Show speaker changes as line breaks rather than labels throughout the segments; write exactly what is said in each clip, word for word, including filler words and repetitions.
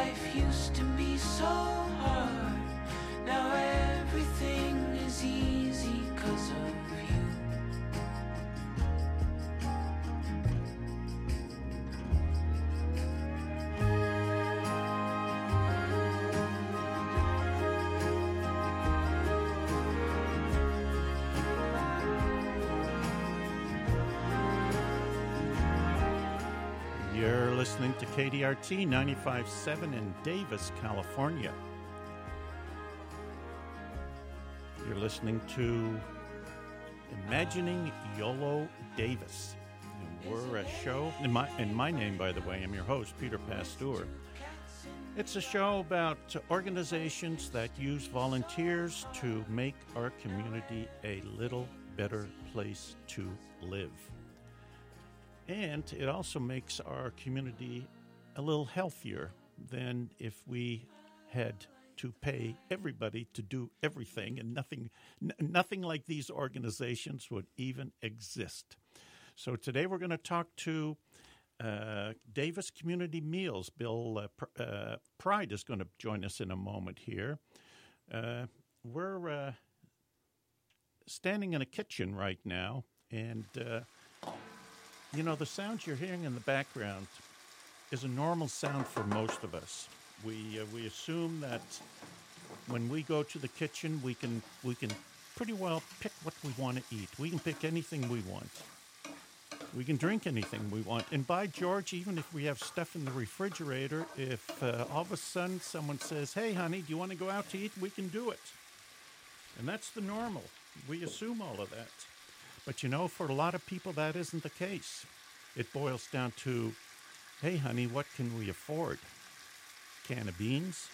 life used to be so hard. Now everything is easy 'cause of you.
You're listening to K D R T ninety-five point seven in Davis, California. You're listening to Imagining Yolo Davis. And we're a show, and my, and my name, by the way, I'm your host, Peter Pasteur. It's a show about organizations that use volunteers to make our community a little better place to live. And it also makes our community a little healthier than if we had to pay everybody to do everything, and nothing n- nothing like these organizations would even exist. So today we're going to talk to uh, Davis Community Meals. Bill uh, Pr- uh, Pride is going to join us in a moment here. Uh, we're uh, standing in a kitchen right now, and uh, you know, the sounds you're hearing in the background is a normal sound for most of us. We uh, we assume that when we go to the kitchen, we can we can pretty well pick what we want to eat. We can pick anything we want. We can drink anything we want. And by George, even if we have stuff in the refrigerator, if uh, all of a sudden someone says, "Hey, honey, do you want to go out to eat?" we can do it. And that's the normal. We assume all of that. But, you know, for a lot of people, that isn't the case. It boils down to, hey, honey, what can we afford? Can of beans,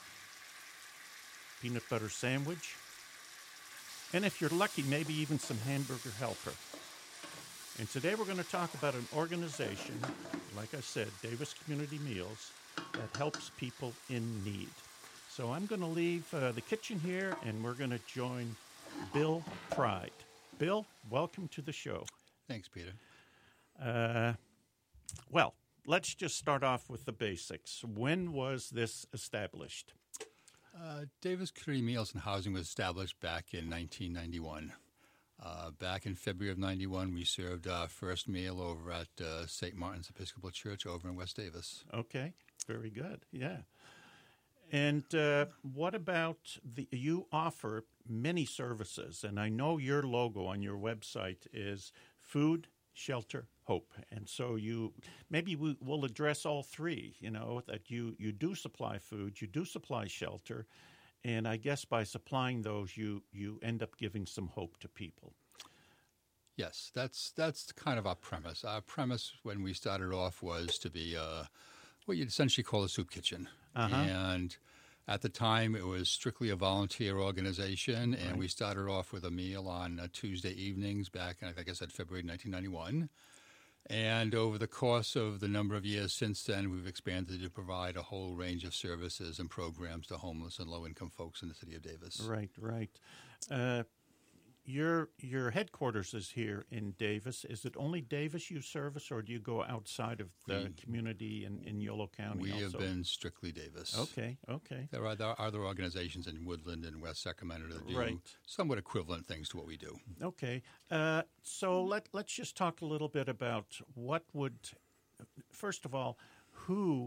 peanut butter sandwich, and if you're lucky, maybe even some hamburger helper. And today we're going to talk about an organization, like I said, Davis Community Meals, that helps people in need. So I'm going to leave uh, the kitchen here, and we're going to join Bill Pride. Bill, welcome to the show.
Thanks, Peter.
Uh, well, let's just start off with the basics. When was this established?
Uh, Davis Community Meals and Housing was established back in nineteen ninety-one. Uh, back in February of ninety-one, we served our first meal over at uh, Saint Martin's Episcopal Church over in West Davis.
Okay, very good, yeah. And uh, what about the, you offer many services, and I know your logo on your website is Food, Shelter, Hope. And so you, maybe we will address all three, you know, that you, you do supply food, you do supply shelter, and I guess by supplying those, you, you end up giving some hope to people.
Yes, that's that's kind of our premise. Our premise when we started off was to be uh, what you'd essentially call a soup kitchen. Uh-huh. And at the time, it was strictly a volunteer organization, and right. we started off with a meal on uh, Tuesday evenings back in, like I said, February nineteen ninety-one. And over the course of the number of years since then, we've expanded to provide a whole range of services and programs to homeless and low-income folks in the city of Davis.
Right, right. Uh, Your your headquarters is here in Davis. Is it only Davis you service, or do you go outside of the we, community in, in Yolo County
We
also?
have been strictly Davis.
Okay, okay.
There are, there are other organizations in Woodland and West Sacramento that do
right.
somewhat equivalent things to what we do.
Okay. Uh, so let, let's just talk a little bit about what would, first of all, who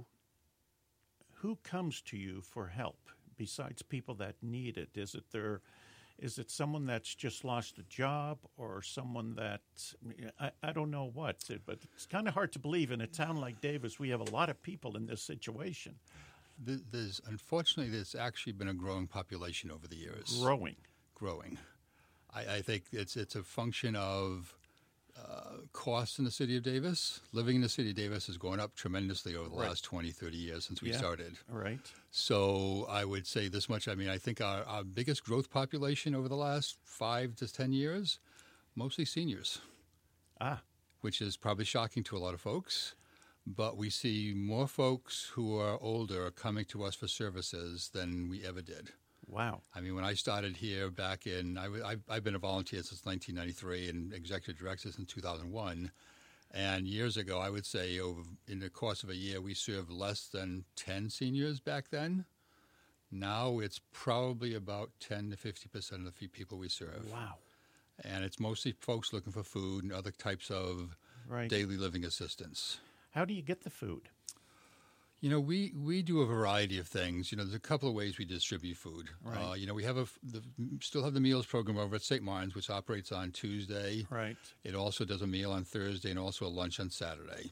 who comes to you for help besides people that need it? Is it their... Is it someone that's just lost a job, or someone that, I, I don't know what, but it's kind of hard to believe in a town like Davis we have a lot of people in this situation.
There's, unfortunately, there's actually been a growing population over the years.
Growing.
Growing. I, I think it's it's a function of uh, costs in the city of Davis. Living in the city of Davis has gone up tremendously over the
right.
last twenty, thirty years since we
yeah.
started.
Right.
So I would say this much. I mean, I think our, our biggest growth population over the last five to ten years, mostly seniors.
Ah.
Which is probably shocking to a lot of folks. But we see more folks who are older coming to us for services than we ever did.
Wow.
I mean, when I started here back in, I, I've, I've been a volunteer since nineteen ninety-three and executive director since two thousand one. And years ago, I would say over in the course of a year, we served less than ten seniors back then. Now it's probably about ten to fifty percent of the people we serve.
Wow.
And it's mostly folks looking for food and other types of
Right.
daily living assistance.
How do you get the food?
You know, we, we do a variety of things. You know, there's a couple of ways we distribute food.
Right.
Uh, you know, we have a the, still have the meals program over at Saint Martin's, which operates on Tuesday.
Right.
It also does a meal on Thursday and also a lunch on Saturday.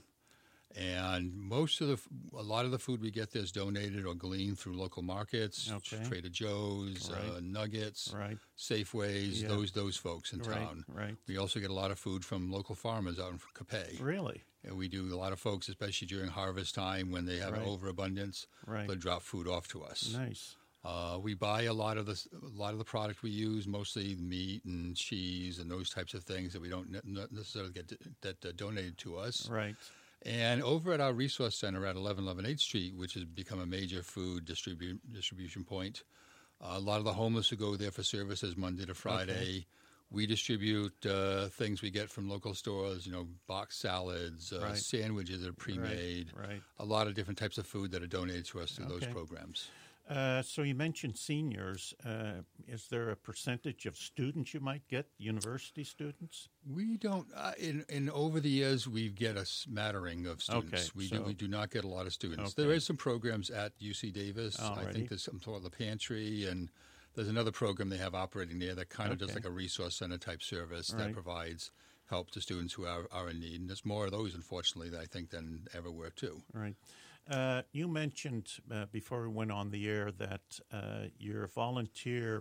And most of the, a lot of the food we get there is donated or gleaned through local markets,
Okay.
Trader Joe's,
Right.
uh, Nuggets,
Right.
Safeways,
Yeah.
those those folks in
Right.
town.
Right.
We also get a lot of food from local farmers out in Capay.
Really?
And we do a lot of folks, especially during harvest time when they have
Right.
an overabundance,
Right.
they'll drop food off to us.
Nice.
Uh, we buy a lot of the a lot of the product we use, mostly meat and cheese and those types of things that we don't ne- not necessarily get d- that uh, donated to us.
Right.
And over at our resource center at eleven eleven eighth Street, which has become a major food distribu- distribution point, uh, a lot of the homeless who go there for services Monday to Friday.
Okay.
We distribute uh, things we get from local stores, you know, boxed salads, uh,
Right.
sandwiches that are pre-made,
Right.
a lot of different types of food that are donated to us through those
Okay.
programs.
Uh, so you mentioned seniors. Uh, is there a percentage of students you might get, university students?
We don't. Uh, in in over the years, we get a smattering of students.
Okay,
we
so-
do we do not get a lot of students.
Okay.
There is some programs at U C Davis. I
Alrighty.
think there's something called the Pantry, and there's another program they have operating there that kind of does
Okay.
like a resource center type service that
Right.
provides help to students who are, are in need. And there's more of those, unfortunately, that I think than ever were too.
Right. Uh, you mentioned uh, before we went on the air that uh, your volunteer,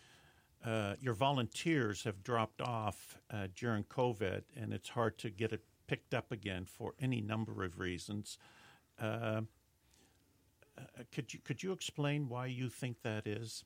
uh, your volunteers have dropped off uh, during COVID, and it's hard to get it picked up again for any number of reasons. Uh, uh, could you could you explain why you think that is?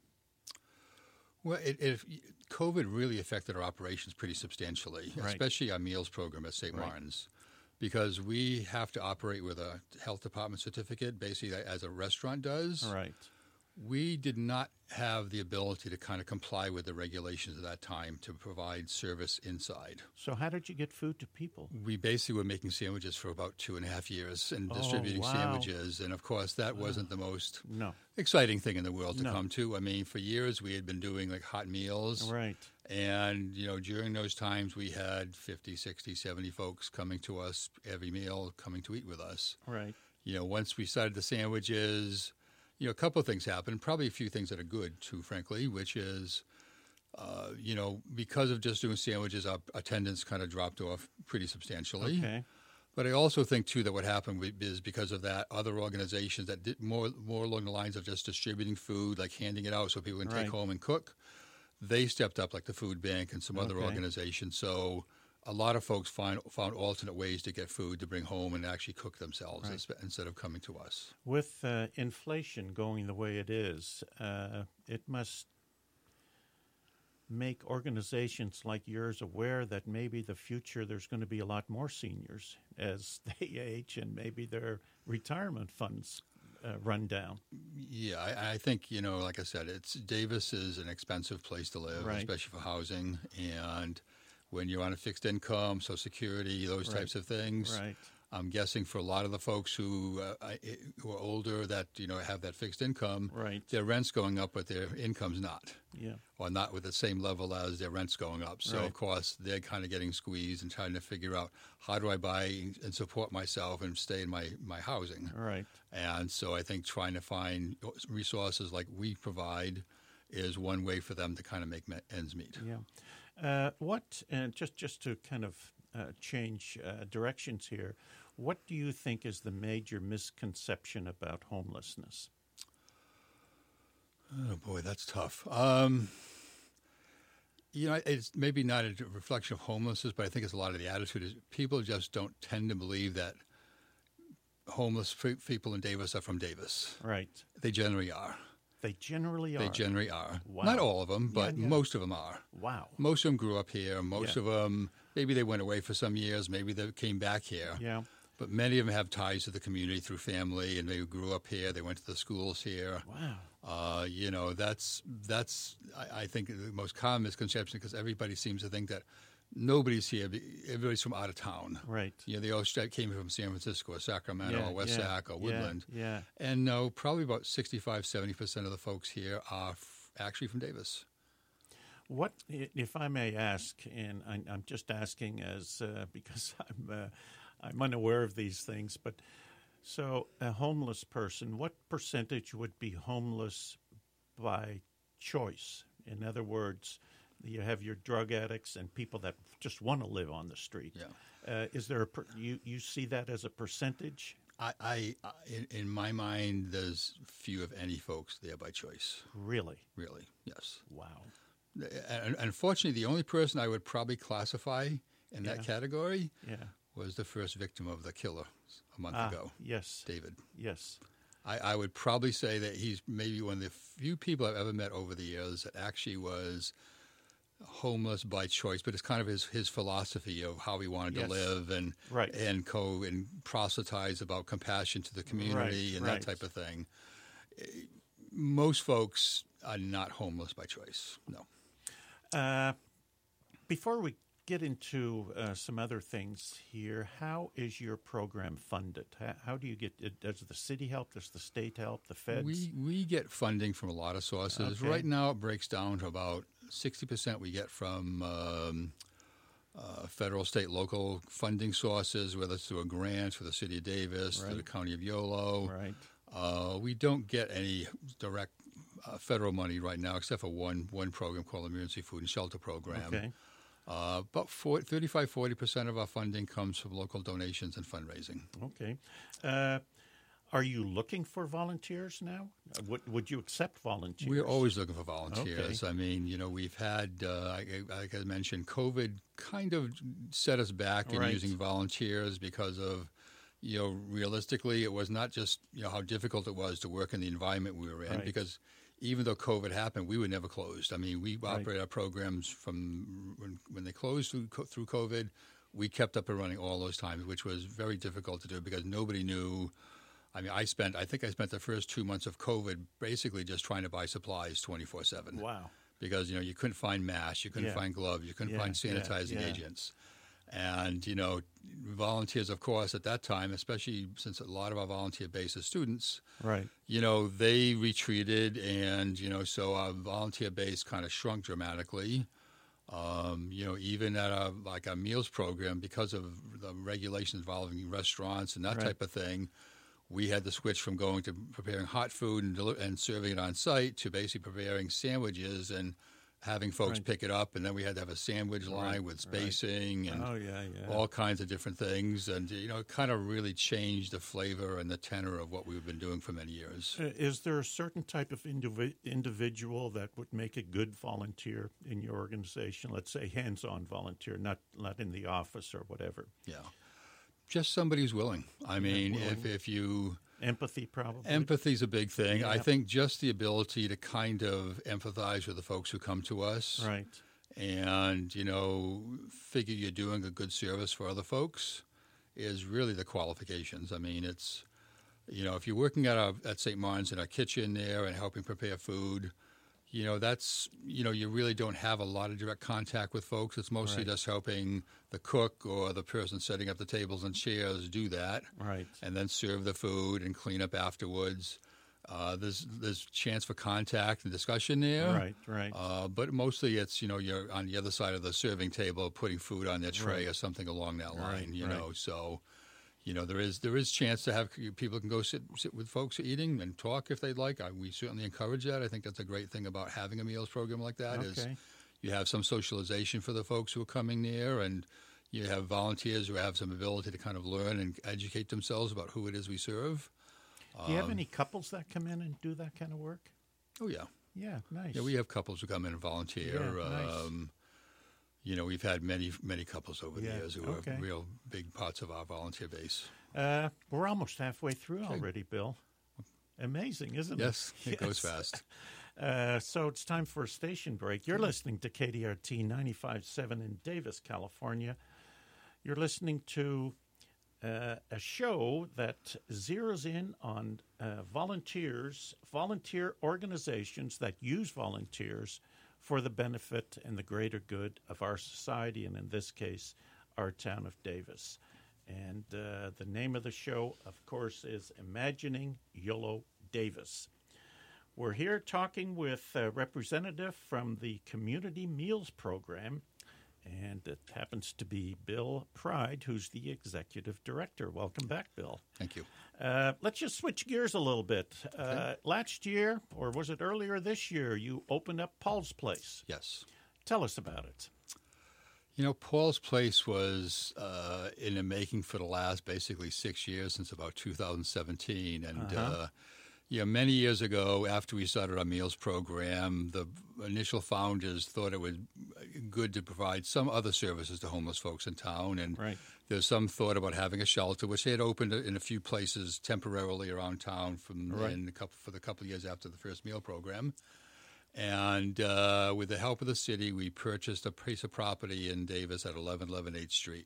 Well, it, it, COVID really affected our operations pretty substantially,
Right.
especially our meals program at Saint
Right.
Martin's, because we have to operate with a health department certificate, basically as a restaurant does.
Right.
We did not have the ability to kind of comply with the regulations at that time to provide service inside.
So how did you get food to people?
We basically were making sandwiches for about two and a half years and
Oh,
distributing
wow.
sandwiches. And of course, that wasn't the most
No.
exciting thing in the world to
No.
come to. I mean, for years we had been doing like hot meals.
Right.
And, you know, during those times we had fifty, sixty, seventy folks coming to us every meal, coming to eat with us.
Right.
You know, once we started the sandwiches, you know, a couple of things happened, probably a few things that are good too, frankly, which is, uh, you know, because of just doing sandwiches, our attendance kind of dropped off pretty substantially.
Okay.
But I also think, too, that what happened we- is because of that, other organizations that did more more along the lines of just distributing food, like handing it out so people can
Right.
take home and cook, they stepped up, like the food bank and some other
Okay.
organizations. So a lot of folks find, found alternate ways to get food to bring home and actually cook themselves
Right.
ins- instead of coming to us.
With uh, inflation going the way it is, uh, it must make organizations like yours aware that maybe the future there's going to be a lot more seniors as they age and maybe their retirement funds uh, run down.
Yeah, I, I think, you know, like I said, it's Davis is an expensive place to live,
Right.
especially for housing. And when you're on a fixed income, Social Security, those
Right.
types of things,
Right.
I'm guessing for a lot of the folks who uh, I- who are older that, you know, have that fixed income,
Right.
their rent's going up, but their income's not,
Yeah.
or not with the same level as their rent's going up. So,
Right.
of course, they're kind of getting squeezed and trying to figure out how do I buy and support myself and stay in my, my housing.
Right.
And so I think trying to find resources like we provide is one way for them to kind of make me- ends meet.
Yeah. Uh, what, and just, just to kind of uh, change uh, directions here, what do you think is the major misconception about homelessness?
Oh, boy, that's tough. Um, you know, it's maybe not a reflection of homelessness, but I think it's a lot of the attitude is people just don't tend to believe that homeless pe- people in Davis are from Davis.
Right.
They generally are.
They generally are.
They generally are.
Wow.
Not all of them, but
Yeah, yeah.
most of them are.
Wow.
Most of them grew up here. Most
Yeah.
of them, maybe they went away for some years. Maybe they came back here.
Yeah.
But many of them have ties to the community through family, and they grew up here. They went to the schools here.
Wow.
Uh, you know, that's that's I, I think the most common misconception because everybody seems to think that nobody's here. Everybody's from out of town.
Right.
You know, they all straight came from San Francisco or Sacramento
Yeah,
or West
yeah,
Sac or
yeah,
Woodland.
Yeah.
And no, probably about sixty-five, seventy percent of the folks here are f- actually from Davis.
What, i- if I may ask, and I, I'm just asking as uh, because I'm uh, I'm unaware of these things, but so a homeless person, what percentage would be homeless by choice? In other words, you have your drug addicts and people that just want to live on the street.
Yeah.
Uh, is there a per, you you see that as a percentage?
I, I, I in, in my mind, there's few of any folks there by choice.
Really?
Really, yes.
Wow.
And unfortunately, the only person I would probably classify in that
Yeah.
category
Yeah.
was the first victim of the killer a month
Ah,
ago,
yes.
David.
Yes.
I, I would probably say that he's maybe one of the few people I've ever met over the years that actually was homeless by choice, but it's kind of his, his philosophy of how he wanted
Yes.
to live and
Right.
and co and proselytize about compassion to the community
Right,
and
right.
that type of thing. Eh, Most folks are not homeless by choice. No.
Uh, before we get into uh, some other things here, how is your program funded? How, how do you get it? Does the city help? Does the state help? The feds?
We we get funding from a lot of sources.
Okay.
Right now, it breaks down to about sixty percent we get from um, uh, federal, state, local funding sources, whether it's through a grant for the city of Davis, through the
Right.
county of Yolo.
right.
Uh, we don't get any direct uh, federal money right now, except for one one program called the Emergency Food and Shelter Program.
Okay.
Uh, about forty, thirty-five, forty percent of our funding comes from local donations and fundraising.
Okay. Uh, are you looking for volunteers now? Uh, Would Would you accept volunteers?
We're always looking for volunteers.
Okay.
I mean, you know, we've had, uh, like like I mentioned, COVID kind of set us back in
Right.
using volunteers because of, you know, realistically, it was not just, you know, how difficult it was to work in the environment we were in
Right.
because even though COVID happened, we were never closed. I mean, we
Right.
operate our programs from when, when they closed through, co- through COVID, we kept up and running all those times, which was very difficult to do because nobody knew. I mean, I spent, I think I spent the first two months of COVID basically just trying to buy supplies twenty-four seven.
Wow.
Because, you know, you couldn't find masks, you couldn't
Yeah.
find gloves, you couldn't
Yeah,
find
yeah,
sanitizing
yeah.
agents. And, you know, volunteers, of course, at that time, especially since a lot of our volunteer base is students,
Right.
you know, they retreated and, you know, so our volunteer base kind of shrunk dramatically. Um, you know, even at our, like our meals program, because of the regulations involving restaurants and that
Right.
type of thing, we had to switch from going to preparing hot food and, deli- and serving it on site to basically preparing sandwiches and having folks
Right.
pick it up. And then we had to have a sandwich line
Right,
with
right.
spacing and
Oh yeah, yeah.
all kinds of different things. And, you know, it kind of really changed the flavor and the tenor of what we've been doing for many years.
Uh, Is there a certain type of indivi- individual that would make a good volunteer in your organization? Let's say hands-on volunteer, not not in the office or whatever.
Yeah. Just somebody who's willing. I mean,
willing.
if, if you...
Empathy, probably.
Empathy's a big thing. I
Yeah.
think just the ability to kind of empathize with the folks who come to us
Right.
and, you know, figure you're doing a good service for other folks is really the qualifications. I mean, it's, you know, if you're working at our, at Saint Martin's in our kitchen there and helping prepare food, you know, that's, you know, you really don't have a lot of direct contact with folks. It's mostly
Right.
just helping the cook or the person setting up the tables and chairs do that
Right.
and then serve the food and clean up afterwards. Uh, there's there's chance for contact and discussion there.
Right. Right.
Uh, but mostly it's, you know, you're on the other side of the serving table putting food on their tray
Right.
or something along that line,
Right,
you
right.
know. So, you know, there is there is chance to have people can go sit sit with folks eating and talk if they'd like. I, we certainly encourage that. I think that's a great thing about having a meals program like that is
Okay.
you have some socialization for the folks who are coming there, and you have volunteers who have some ability to kind of learn and educate themselves about who it is we serve.
Do you have
Um,
any couples that come in and do that kind of work?
Oh, yeah.
Yeah. Nice.
Yeah, we have couples who come in and volunteer.
Yeah, nice.
um, you know, we've had many, many couples over
Yeah,
the years who
okay.
are real big parts of our volunteer base.
Uh, we're almost halfway through already, Bill. Amazing, isn't
Yes,
it?
it goes fast.
Uh, so it's time for a station break. You're listening to K D R T ninety-five point seven in Davis, California. You're listening to uh, a show that zeroes in on uh, volunteers, volunteer organizations that use volunteers for the benefit and the greater good of our society, and in this case, our town of Davis. And uh, the name of the show, of course, is Imagining Yolo Davis. We're here talking with a representative from the Community Meals Program, and it happens to be Bill Pride, who's the executive director. Welcome back, Bill.
Thank you.
Uh, let's just switch gears a little bit. Uh, okay. Last year, or was it earlier this year, you opened up Paul's Place.
Yes.
Tell us about it.
You know, Paul's Place was uh, in the making for the last basically six years, since about two thousand seventeen. And, uh-huh. uh, you know, many years ago, after we started our meals program, the initial founders thought it was good to provide some other services to homeless folks in town. And
right.
there's some thought about having a shelter, which they had opened in a few places temporarily around town from
right.
in a couple, for the couple of years after the first meal program. And uh, with the help of the city, we purchased a piece of property in Davis at eleven eleven eighth Street.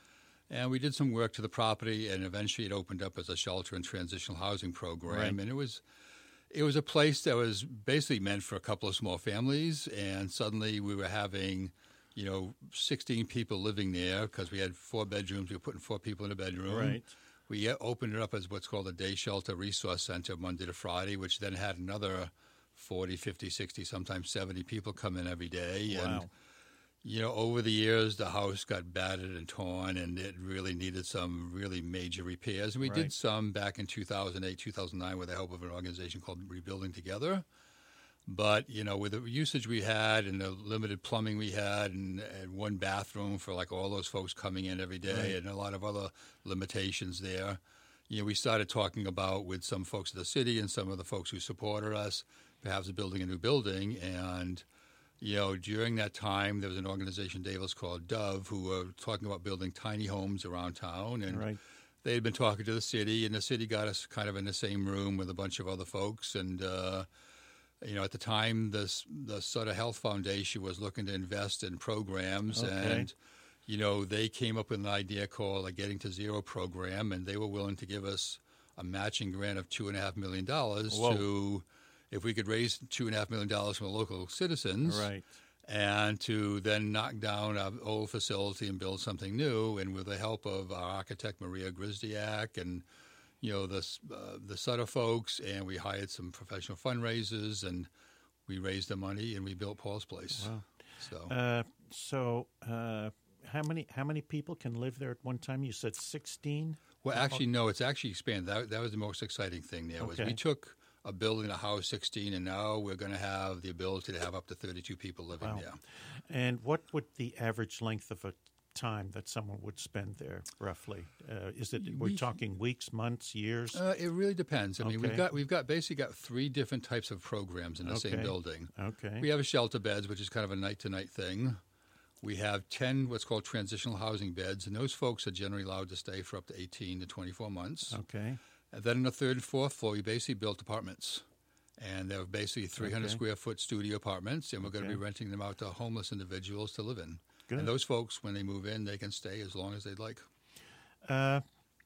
And we did some work to the property, and eventually it opened up as a shelter and transitional housing program.
Right.
And it was it was a place that was basically meant for a couple of small families. And suddenly we were having, you know, sixteen people living there because we had four bedrooms. We were putting four people in a bedroom.
Right.
We opened it up as what's called a day shelter resource center Monday to Friday, which then had another forty, fifty, sixty, sometimes seventy people come in every day.
Wow.
And, you know, over the years, the house got battered and torn, and it really needed some really major repairs. And we
right.
did some back in two thousand eight, two thousand nine with the help of an organization called Rebuilding Together. But, you know, with the usage we had and the limited plumbing we had and, and one bathroom for like all those folks coming in every day
right.
and a lot of other limitations there, you know, we started talking about with some folks of the city and some of the folks who supported us, perhaps building a new building. And, you know, during that time, there was an organization, Davis, called Dove, who were talking about building tiny homes around town. And
right.
they had been talking to the city, and the city got us kind of in the same room with a bunch of other folks. And, uh, you know, at the time, this, the Sutter Health Foundation was looking to invest in programs.
Okay.
And, you know, they came up with an idea called a Getting to Zero program, and they were willing to give us a matching grant of two point five million dollars
Whoa.
to, if we could raise two point five million dollars from the local citizens,
right.
and to then knock down our old facility and build something new. And with the help of our architect, Maria Grisdiak, and, you know, the, uh, the Sutter folks, and we hired some professional fundraisers, and we raised the money, and we built Paul's Place.
Wow.
So,
uh, so uh, how many how many people can live there at one time? You said sixteen?
Well, actually, no, it's actually expanded. That, that was the most exciting thing there. Was
okay.
we took a building, a house, sixteen, and now we're going to have the ability to have up to thirty-two people living
wow.
there.
And what would the average length of a time that someone would spend there, roughly? Uh, is it we're
we,
talking weeks, months, years?
Uh, it really depends. I mean,
okay.
we've got we've got basically got three different types of programs in the
okay.
same building.
Okay.
We have a shelter beds, which is kind of a night-to-night thing. We have ten what's called transitional housing beds, and those folks are generally allowed to stay for up to eighteen to twenty-four months.
Okay.
And then on the third and fourth floor, we basically built apartments. And they're basically three hundred
okay.
square foot studio apartments, and we're going
okay.
to be renting them out to homeless individuals to live in.
Good.
And those folks, when they move in, they can stay as long as they'd like.
Uh,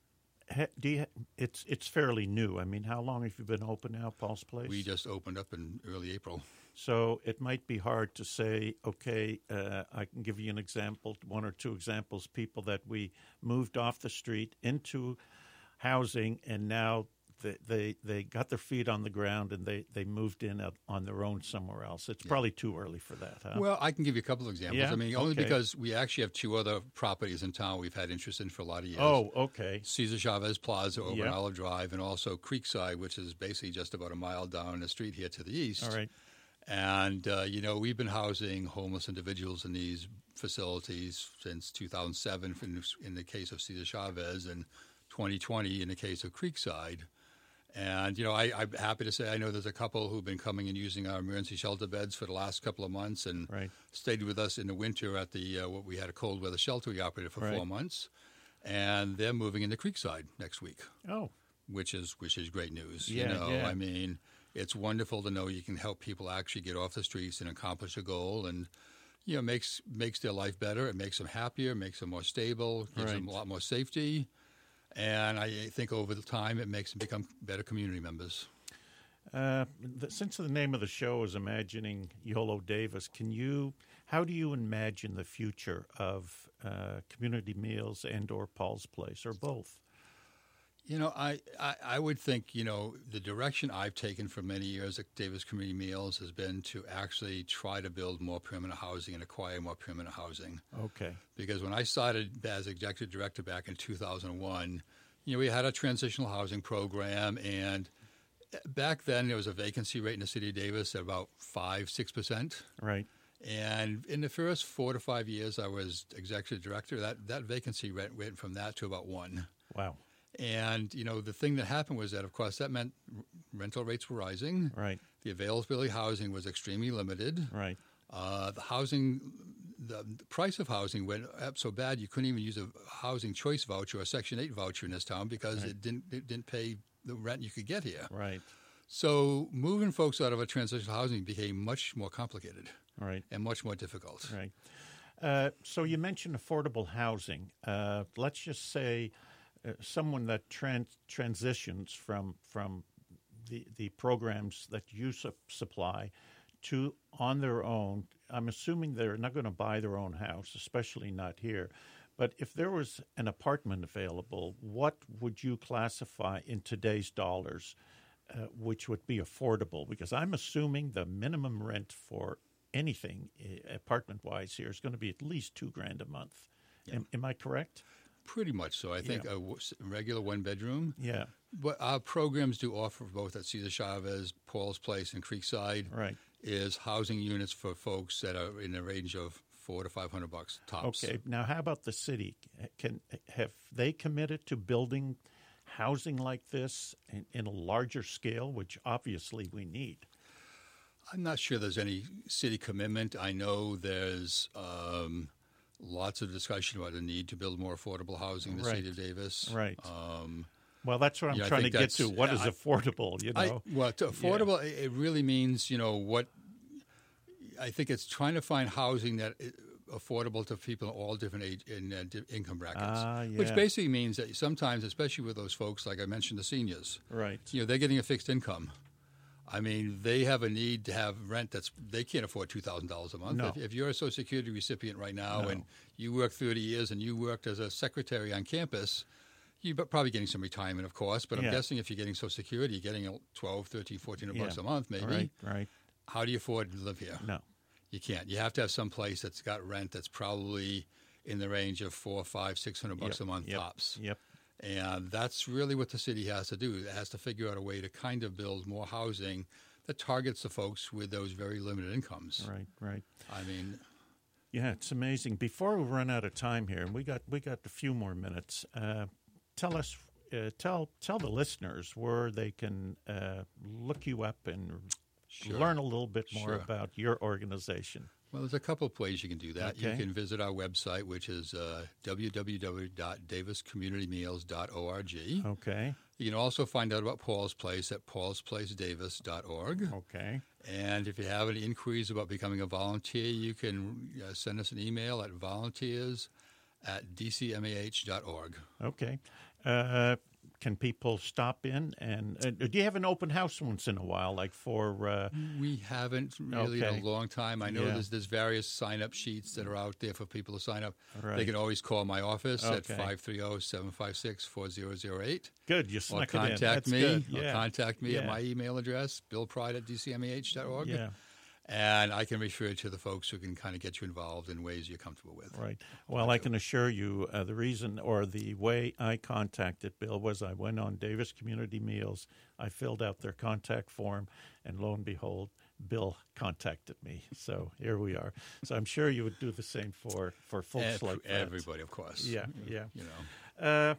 ha, do you, it's it's fairly new. I mean, how long have you been open now, Paul's Place?
We just opened up in early April.
So it might be hard to say, okay, uh, I can give you an example, one or two examples, people that we moved off the street into housing, and now They, they they got their feet on the ground and they, they moved in on their own somewhere else. It's
yeah.
probably too early for that, huh?
Well, I can give you a couple of examples.
Yeah?
I mean, only
okay.
because we actually have two other properties in town we've had interest in for a lot of years.
Oh, okay.
Cesar Chavez Plaza over
yep.
on Olive Drive, and also Creekside, which is basically just about a mile down the street here to the east.
All right.
And, uh, you know, we've been housing homeless individuals in these facilities since two thousand seven in the case of Cesar Chavez and twenty twenty in the case of Creekside. And, you know, I, I'm happy to say I know there's a couple who've been coming and using our emergency shelter beds for the last couple of months and
right.
stayed with us in the winter at the uh, what we had a cold weather shelter we operated for
right.
four months. And they're moving into Creekside next week.
Oh.
Which is which is great news.
Yeah,
you know,
yeah.
I mean, it's wonderful to know you can help people actually get off the streets and accomplish a goal, and you know, makes makes their life better. It makes them happier, makes them more stable, gives
right.
them a lot more safety. And I think over the time, it makes them become better community members.
Uh, the, since the name of the show is Imagining Yolo Davis, can you, how do you imagine the future of uh, community meals and or Paul's Place, or both?
You know, I, I, I would think, you know, the direction I've taken for many years at Davis Community Meals has been to actually try to build more permanent housing and acquire more permanent housing.
Okay.
Because when I started as executive director back in two thousand one, you know, we had a transitional housing program, and back then there was a vacancy rate in the city of Davis at about five, six percent.
Right.
And in the first four to five years I was executive director, that, that vacancy rate went from that to about one.
Wow.
And, you know, the thing that happened was that, of course, that meant r- rental rates were rising.
Right.
The availability of housing was extremely limited.
Right.
Uh, the housing, the, the price of housing went up so bad you couldn't even use a housing choice voucher or Section eight voucher in this town because
Right.
it didn't it didn't pay the rent you could get here.
Right.
So moving folks out of a transitional housing became much more complicated
Right.
and much more difficult.
Right. Uh, so you mentioned affordable housing. Uh, let's just say uh, someone that trans- transitions from from the the programs that you su- supply to on their own. I'm assuming they're not going to buy their own house, especially not here. But if there was an apartment available, what would you classify in today's dollars, uh, which would be affordable? Because I'm assuming the minimum rent for anything uh, apartment-wise here is going to be at least two grand a month.
Yeah.
Am, am I correct?
Pretty much so. I think
Yeah.
a w- regular one-bedroom.
Yeah.
What our programs do offer both at Cesar Chavez, Paul's Place, and Creekside
Right.
is housing units for folks that are in the range of four to five hundred bucks tops.
Okay. Now, how about the city? Can have they committed to building housing like this in, in a larger scale, which obviously we need?
I'm not sure there's any city commitment. I know there's um, lots of discussion about the need to build more affordable housing in the
Right.
city of Davis.
Right.
Um,
Well, that's what I'm
Yeah, I
trying to
think
get to.
that's-
What is
I-
affordable? You know.
I, well, to affordable, it it really means, you know, what I think it's trying to find housing that is affordable to people in all different age and uh, di- income brackets,
Ah,
which
yeah.
basically means that sometimes, especially with those folks, like I mentioned, the seniors,
Right.
you know, they're getting a fixed income. I mean, they have a need to have rent that's they can't afford two thousand dollars a month.
No.
If, if you're a Social Security recipient right now
No.
and you worked thirty years and you worked as a secretary on campus, you're probably getting some retirement, of course. But I'm
Yeah.
guessing if you're getting Social Security, you're getting twelve, thirteen, fourteen hundred bucks
Yeah.
a month, maybe.
Right. Right.
How do you afford to live here?
No.
You can't. You have to have some place that's got rent that's probably in the range of four, five, six hundred bucks
Yep,
a month
yep,
tops.
Yep.
And that's really what the city has to do. It has to figure out a way to kind of build more housing that targets the folks with those very limited incomes.
Right. Right.
I mean,
Yeah, it's amazing. Before we run out of time here, and we got we got a few more minutes. Uh, tell us, uh, tell tell the listeners where they can uh, look you up and
Sure.
learn a little bit more
Sure.
about your organization.
well, there's a couple of ways you can do that.
Okay.
You can visit our website, which is uh, w w w dot davis community meals dot org.
Okay.
You can also find out about Paul's Place at pauls place davis dot org.
Okay.
And if you have any inquiries about becoming a volunteer, you can uh, send us an email at volunteers at d c m a h dot org.
Okay. Uh, can people stop in and uh, do you have an open house once in a while, like for? Uh,
We haven't really
Okay.
in a long time. I know
Yeah.
there's there's various sign-up sheets that are out there for people to sign up.
Right.
They can always call my office at
Okay.
five three zero, seven five six, four zero zero eight.
good, you
Or
snuck it in.
contact
That's
me.
good.
Or
Yeah.
contact me at
Yeah.
my email address, bill pride at d c m a h dot org.
Yeah.
And I can refer to the folks who can kind of get you involved in ways you're comfortable with.
Right. Well, I can assure you uh, the reason or the way I contacted Bill was I went on Davis Community Meals, I filled out their contact form, and lo and behold, Bill contacted me. So here we are. So I'm sure you would do the same for, for folks
Ev-
like that.
Everybody, of course.
Yeah, yeah.
You know.
Uh,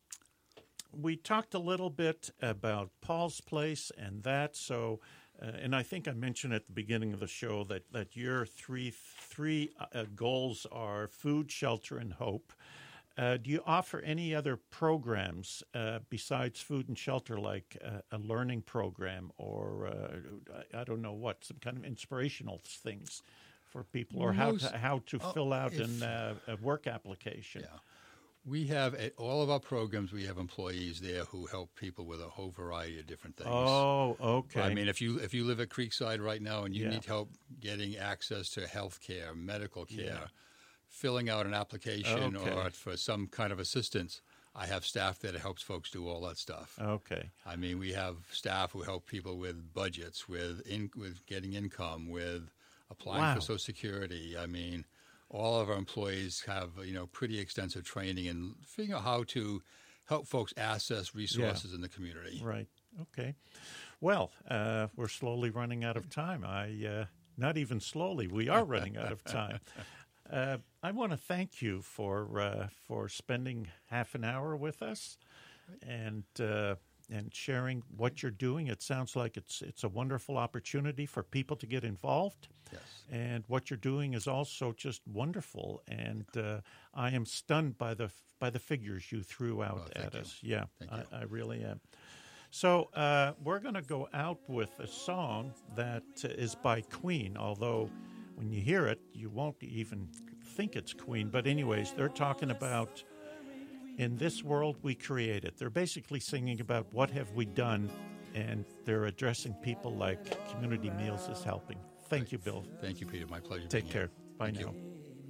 we talked a little bit about Paul's Place and that. So, uh, and I think I mentioned at the beginning of the show that, that your three three uh, goals are food, shelter, and hope. Uh, do you offer any other programs uh, besides food and shelter, like uh, a learning program or uh, I I don't know what, some kind of inspirational things for people, or how
Most-
to how to
oh,
fill out
if-
an, uh, a work application?
Yeah. We have, at all of our programs, we have employees there who help people with a whole variety of different things.
Oh, okay.
I mean, if you if you live at Creekside right now and you
Yeah.
need help getting access to health care, medical care,
Yeah.
filling out an application
Okay.
or for some kind of assistance, I have staff that helps folks do all that stuff.
Okay.
I mean, we have staff who help people with budgets, with in, with getting income, with applying
Wow.
for Social Security. I mean, all of our employees have, you know, pretty extensive training in figuring out how to help folks access resources in the community.
Right. Okay. Well, uh, we're slowly running out of time. I uh, not even slowly. We are running out of time. Uh, I want to thank you for uh, for spending half an hour with us and uh, and sharing what you're doing. It sounds like it's it's a wonderful opportunity for people to get involved.
Yes.
And what you're doing is also just wonderful. And uh, I am stunned by the by the figures you threw out
Oh, thank
at
you.
us. Yeah,
Thank
I,
you.
I really am. So uh, we're going to go out with a song that is by Queen, although when you hear it, you won't even think it's Queen. But anyways, they're talking about in this world we created. They're basically singing about what have we done, and they're addressing people like Community Meals is helping. Thank you, Bill.
Thank you, Peter. My pleasure.
Take
being
care.
here.
Bye
Thank
now.
you.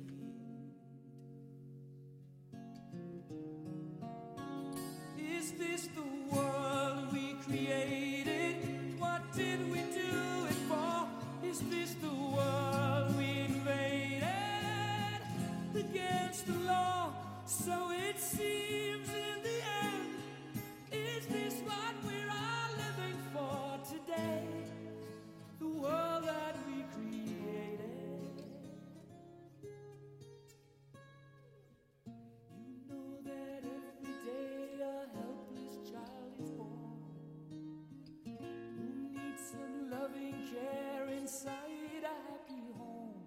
Is this the world we created? What did we do it for? Is this the world we invaded against the law? So it seems in the end. Is this what we're all living for today? The world that we created. You know that every day a helpless child is born who needs some loving care inside a happy home.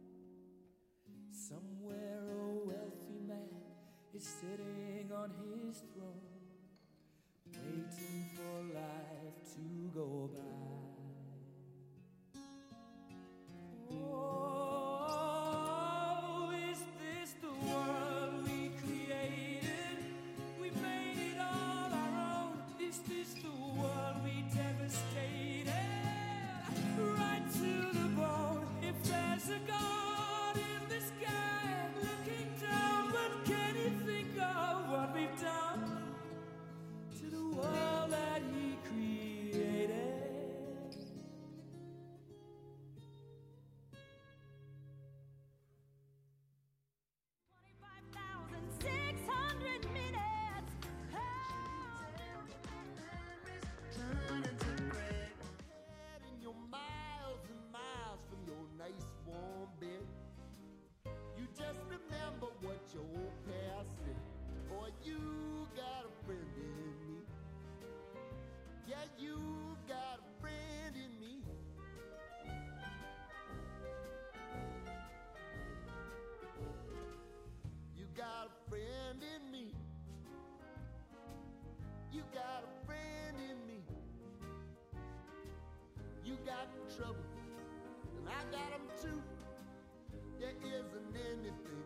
Somewhere a wealthy man is sitting on his throne, waiting for life to go by. Oh, is this the world we created? We made it all our own. Is this the world we devastated? Right to the bone. If there's a God in the sky looking down, what can he think of what we've done to the world that he created?
twenty-five thousand six hundred minutes.
And you're miles and miles from your nice warm bed. You just remember what your old past said. Boy, you got a friend in me. Yeah, you got a friend in me. You got a friend in me. You got a friend in me. You got trouble, and I got them too. There isn't anything